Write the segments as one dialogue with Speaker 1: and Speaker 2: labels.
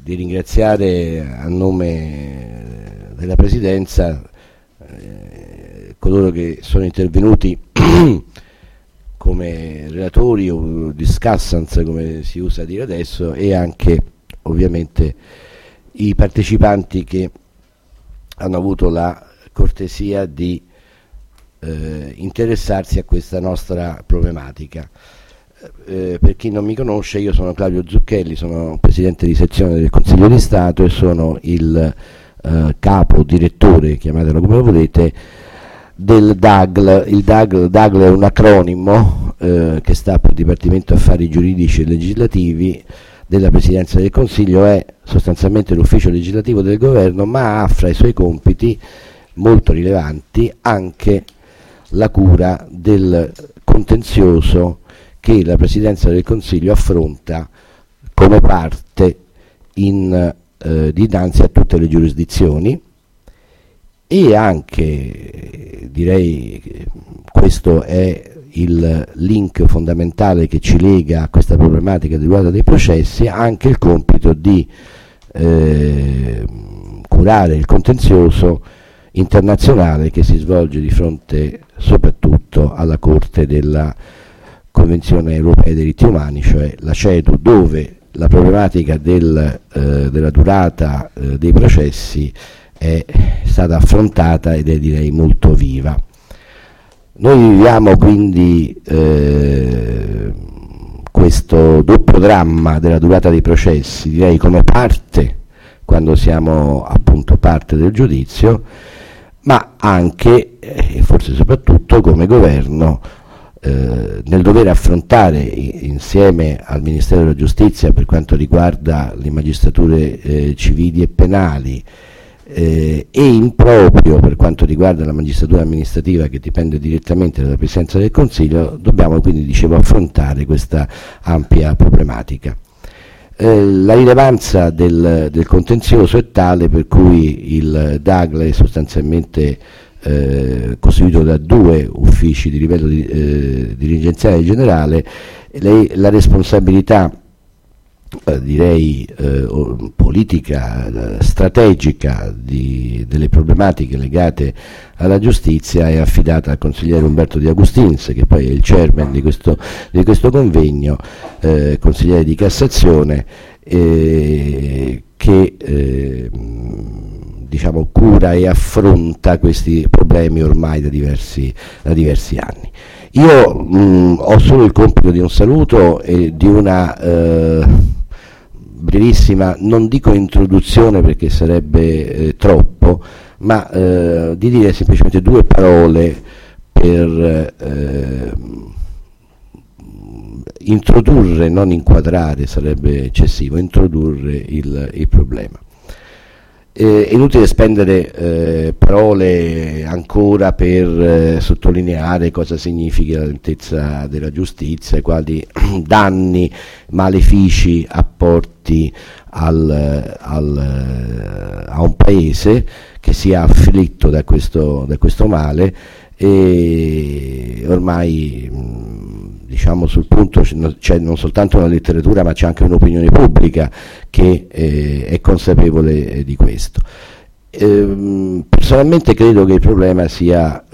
Speaker 1: di ringraziare a nome della Presidenza coloro che sono intervenuti come relatori o discussants, come si usa dire adesso, e anche ovviamente i partecipanti che hanno avuto la cortesia di interessarsi a questa nostra problematica. Per chi non mi conosce, io sono Claudio Zucchelli, sono presidente di sezione del Consiglio di Stato e sono il capo direttore, chiamatelo come volete, del DAGL. Il DAGL è un acronimo che sta per Dipartimento Affari Giuridici e Legislativi della Presidenza del Consiglio, è sostanzialmente l'ufficio legislativo del governo, ma ha fra i suoi compiti molto rilevanti anche la cura del contenzioso che la Presidenza del Consiglio affronta come parte dinanzi a tutte le giurisdizioni, e anche, direi che questo è il link fondamentale che ci lega a questa problematica di durata dei processi, ha anche il compito di curare il contenzioso internazionale che si svolge di fronte soprattutto alla Corte della Convenzione Europea dei Diritti Umani, cioè la CEDU, dove la problematica della durata dei processi è stata affrontata ed è, direi, molto viva. Noi viviamo quindi questo doppio dramma della durata dei processi, direi come parte, quando siamo appunto parte del giudizio, ma anche e forse soprattutto come governo nel dover affrontare insieme al Ministero della Giustizia, per quanto riguarda le magistrature civili e penali, e in proprio per quanto riguarda la magistratura amministrativa, che dipende direttamente dalla Presidenza del Consiglio, dobbiamo quindi, dicevo, affrontare questa ampia problematica. La rilevanza del contenzioso è tale per cui il DAGL è sostanzialmente costituito da due uffici di livello dirigenziale generale. La responsabilità direi politica, strategica delle problematiche legate alla giustizia è affidata al consigliere Umberto De Agustins, che poi è il chairman di questo convegno, consigliere di Cassazione, che diciamo cura e affronta questi problemi ormai da diversi anni. Io ho solo il compito di un saluto e di una brevissima, non dico introduzione perché sarebbe troppo, ma di dire semplicemente due parole per introdurre, non inquadrare, sarebbe eccessivo, introdurre il problema. È inutile spendere parole ancora per sottolineare cosa significa la lentezza della giustizia, quali danni, malefici apporti a un paese che sia afflitto da questo male, e ormai diciamo sul punto c'è non soltanto una letteratura, ma c'è anche un'opinione pubblica che è consapevole di questo. Personalmente credo che il problema sia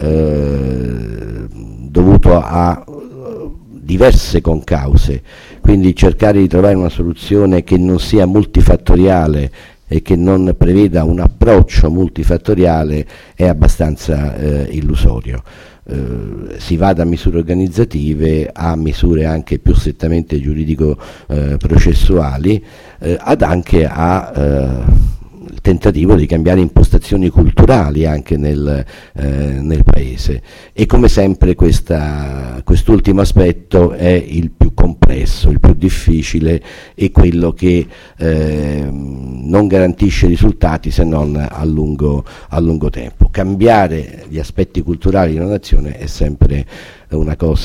Speaker 1: dovuto a diverse concause, quindi cercare di trovare una soluzione che non sia multifattoriale e che non preveda un approccio multifattoriale è abbastanza illusorio. Si va da misure organizzative a misure anche più strettamente giuridico-processuali, ad anche a tentativo di cambiare impostazioni culturali anche nel paese, e come sempre quest'ultimo aspetto è il più complesso, il più difficile, e quello che non garantisce risultati se non a lungo tempo. Cambiare gli aspetti culturali di una nazione è sempre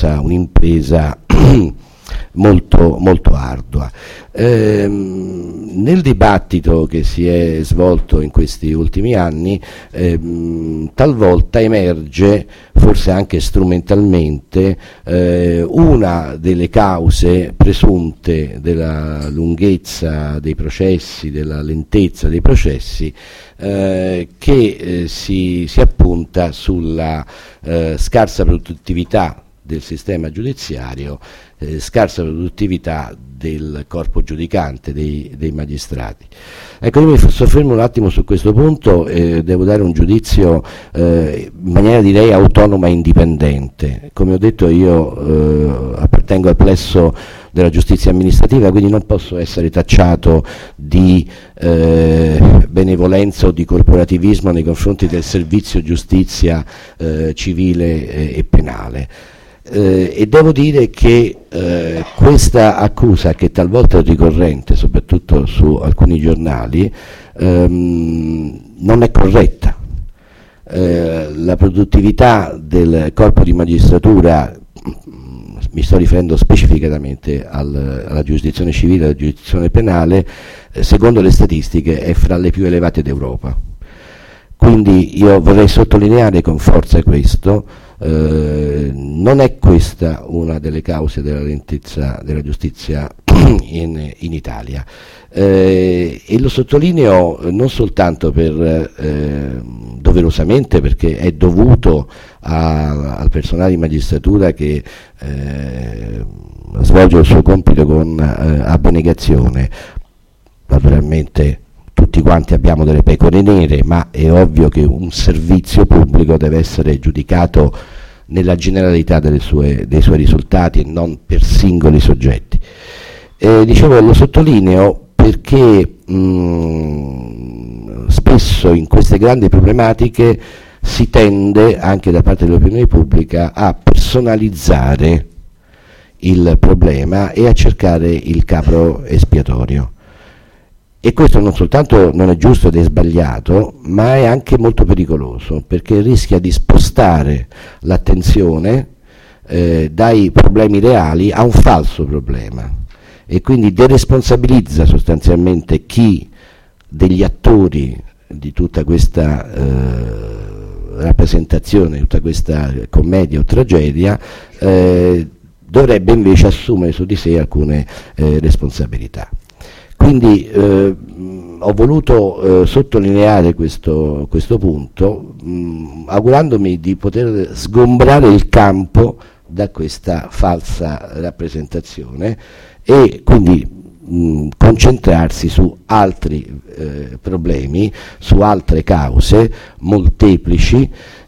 Speaker 1: un'impresa molto, molto ardua. Nel dibattito che si è svolto in questi ultimi anni talvolta emerge, forse anche strumentalmente, una delle cause presunte della lunghezza dei processi, della lentezza dei processi, che si appunta sulla scarsa produttività del sistema giudiziario, scarsa produttività del corpo giudicante, dei magistrati. Ecco, io mi soffermo un attimo su questo punto, devo dare un giudizio in maniera direi autonoma e indipendente. Come ho detto, io appartengo al plesso della giustizia amministrativa, quindi non posso essere tacciato di benevolenza o di corporativismo nei confronti del servizio giustizia civile e penale. E devo dire che questa accusa, che talvolta è ricorrente soprattutto su alcuni giornali, non è corretta. La produttività del corpo di magistratura, mi sto riferendo specificatamente alla giurisdizione civile e alla giurisdizione penale, secondo le statistiche è fra le più elevate d'Europa. Quindi io vorrei sottolineare con forza questo. Non è questa una delle cause della lentezza della giustizia in Italia, e lo sottolineo non soltanto doverosamente, perché è dovuto al personale di magistratura che svolge il suo compito con abnegazione. Naturalmente tutti quanti abbiamo delle pecore nere, ma è ovvio che un servizio pubblico deve essere giudicato nella generalità dei suoi risultati e non per singoli soggetti. Dicevo, lo sottolineo perché spesso in queste grandi problematiche si tende, anche da parte dell'opinione pubblica, a personalizzare il problema e a cercare il capro espiatorio. E questo non soltanto non è giusto ed è sbagliato, ma è anche molto pericoloso, perché rischia di spostare l'attenzione dai problemi reali a un falso problema, e quindi deresponsabilizza sostanzialmente chi degli attori di tutta questa rappresentazione, tutta questa commedia o tragedia, dovrebbe invece assumere su di sé alcune responsabilità. Quindi ho voluto sottolineare questo punto, augurandomi di poter sgombrare il campo da questa falsa rappresentazione e quindi concentrarsi su altri problemi, su altre cause molteplici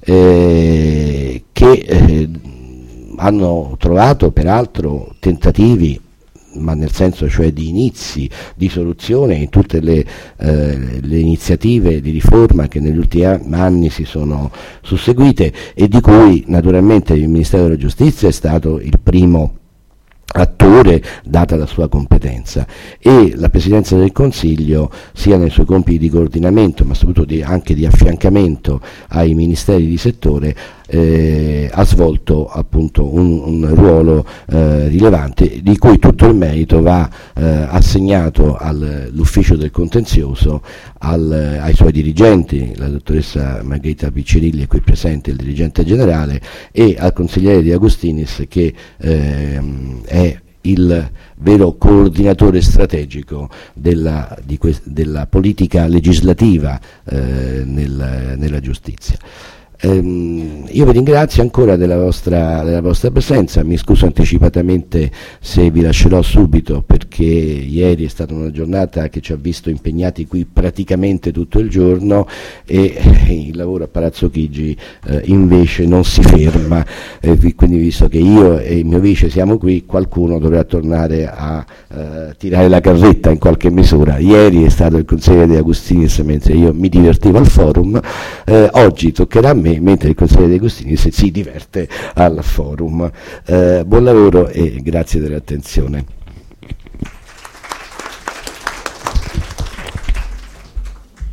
Speaker 1: che hanno trovato peraltro tentativi, ma nel senso cioè di inizi di soluzione in tutte le iniziative di riforma che negli ultimi anni si sono susseguite, e di cui naturalmente il Ministero della Giustizia è stato il primo attore, data la sua competenza, e la Presidenza del Consiglio, sia nei suoi compiti di coordinamento ma soprattutto anche di affiancamento ai ministeri di settore, ha svolto appunto un ruolo rilevante, di cui tutto il merito va assegnato all'ufficio del contenzioso, ai suoi dirigenti, la dottoressa Margherita Piccirilli è qui presente, il dirigente generale, e al consigliere De Agustinis, che è il vero coordinatore strategico della politica legislativa nella giustizia. Io vi ringrazio ancora della vostra presenza, mi scuso anticipatamente se vi lascerò subito, perché ieri è stata una giornata che ci ha visto impegnati qui praticamente tutto il giorno, e il lavoro a Palazzo Chigi invece non si ferma, quindi visto che io e il mio vice siamo qui, qualcuno dovrà tornare a tirare la carretta in qualche misura. Ieri è stato il consigliere De Agustinis mentre io mi divertivo al forum, oggi toccherà a me mentre il consigliere De Agustinis si diverte al forum. Buon lavoro e grazie dell'attenzione.